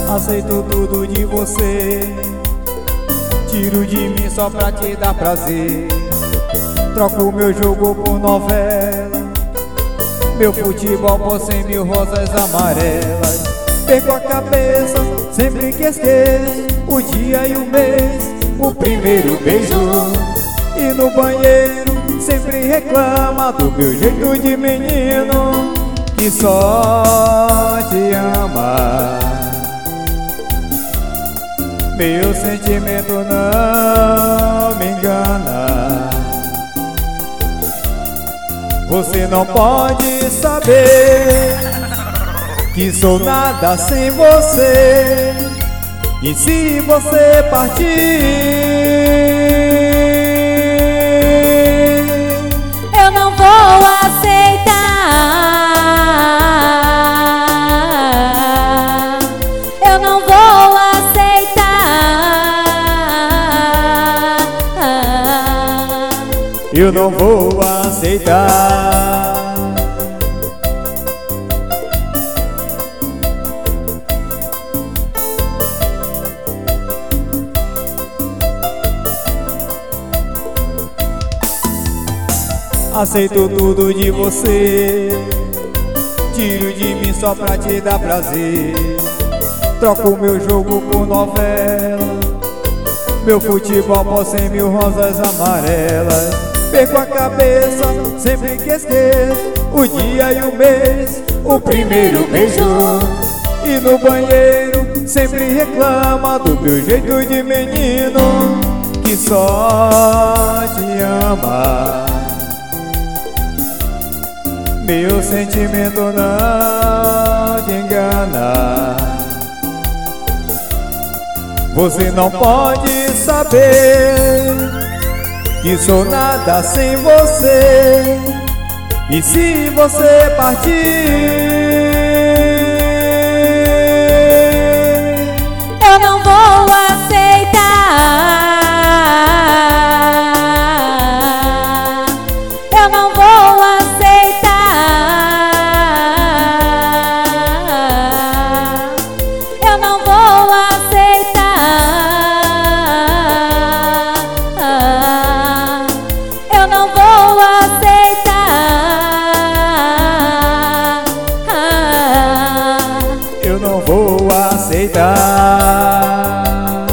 Aceito tudo de você, tiro de mim só pra te dar prazer. Troco meu jogo por novela, meu futebol por 100.000 rosas amarelas. Perco a cabeça sempre que esqueço o dia e o mês, o primeiro beijo. E no banheiro sempre reclama do meu jeito de menino que só te ama. Meu sentimento não me engana. Você não pode saber que sou nada sem você. E se você partir, eu não vou aceitar. Eu não vou aceitar. eu não vou aceitar. Aceito tudo de você, tiro de mim só pra te dar prazer. Troco meu jogo por novela, meu futebol por 100.000 rosas amarelas. Perco a cabeça sempre que esqueço o dia e o mês, o primeiro beijo. E no banheiro sempre reclama do meu jeito de menino que só te ama. Meu sentimento não te engana. Você não pode saber que sou nada sem você. E se você partir, eu não vou aceitar. Eu não vou aceitar. Eu não vou aceitar. Eu não vou aceitar. eu não vou aceitar.